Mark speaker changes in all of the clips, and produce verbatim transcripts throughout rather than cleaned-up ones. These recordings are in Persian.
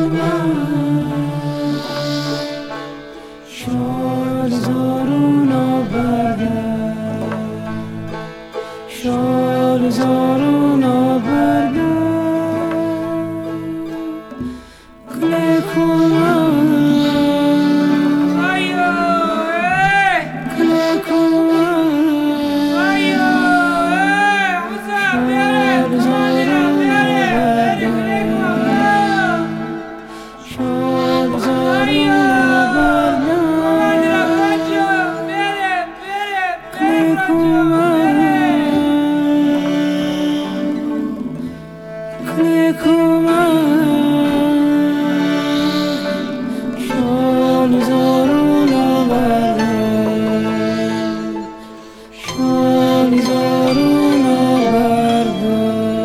Speaker 1: شال زارونا برده شال زارونا برده کله کمان
Speaker 2: آیو
Speaker 1: کله کمان
Speaker 2: آیو حسن بیاره کمانیرم بیاره بیاره کمانیرم
Speaker 1: شال زارونا برده
Speaker 2: کمانیرم بچه بیاره بیاره
Speaker 1: کله کمان کله کمان شال زارونا برده شال زارونا برده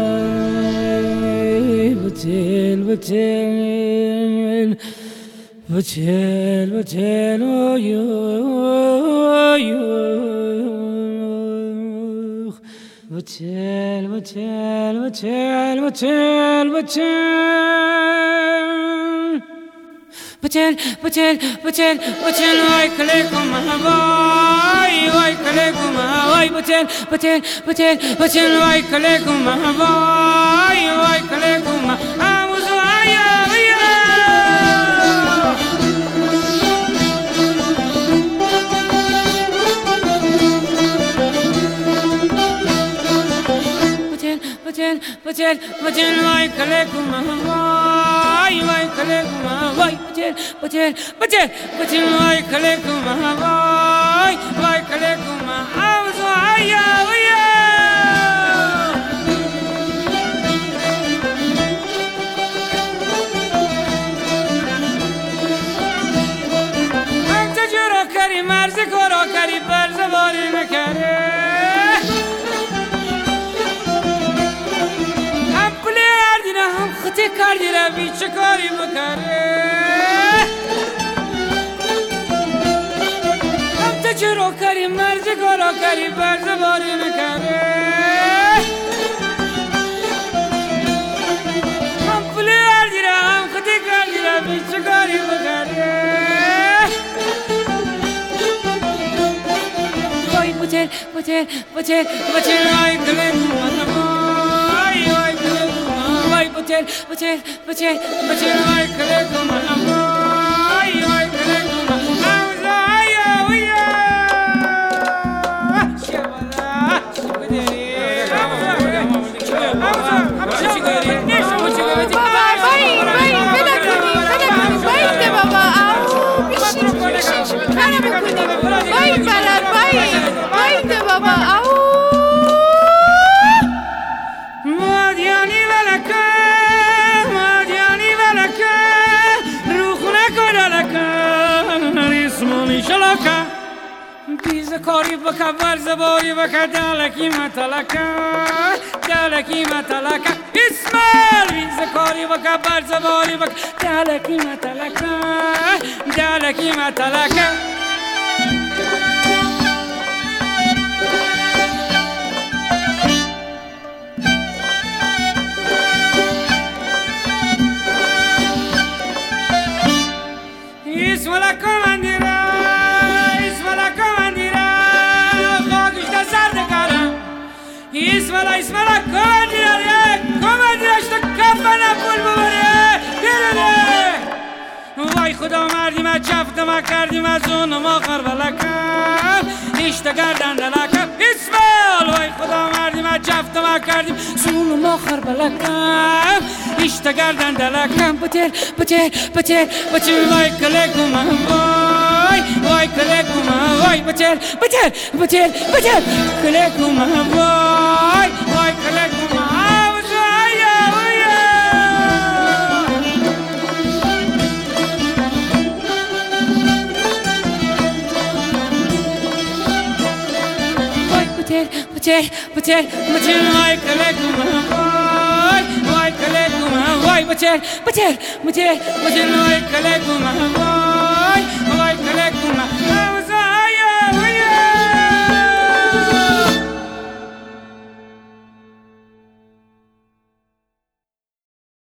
Speaker 1: بتل بتل بتل بتل اویو بتل بتل بتل بتل بتل بتل بتل بتل بتل وای کلیکم وای وای کلیکم وای بتل بتل بتل بتل وای کلیکم وای وای کلیکم آموز وای بتل بتل بتل وای کلیکم وای وای کلیکم وای بتل بتل بتل بتل وای کلیکم وای وای کلیکم آموز وای وای انت جرا کری مرز کرا کری برز باری نکره هم خطی کردی را بی چه کاری بکره هم تا چرا کری مرز کارا کری برز باری نکره هم پلی کردی را هم خطی کردی را بی چه کاری بکره وای بتل بتل بتل بتل وای کلیکم وای وای کلیکم وای بتل بتل بتل بتل وای کلیکم وای وای کلیکم وای وای شبالا شبدری کاری بکا برز باری بکا دلکی متلکه دلکی متلکه اسمال بیز کاری بکا برز باری بکا دلکی متلکه دلکی متلکه اسمالا کماندیره اسمالا کماندیره اسمالا اسمالا کماندیره کماندیره اشتا کفنه پول ببره بیرونه وای خدا مردیم از جفتم از کردیم از اونم آخر بلکم اشتا گردن دلکم اسمال وای خدا مردیم از جفتم از کردیم زونم آخر بلکم اشتا گردن دلکم بتل بتل بتل بتل وای کلیکم وای وای کلیکم وای بتل بتل بتل بتل کلیکم وای وای کلیکم بتل بتل بتل وای کلیکم وای وای کلیکم وای بتل بتل بتل بتل وای کلیکم وای وای کلیکم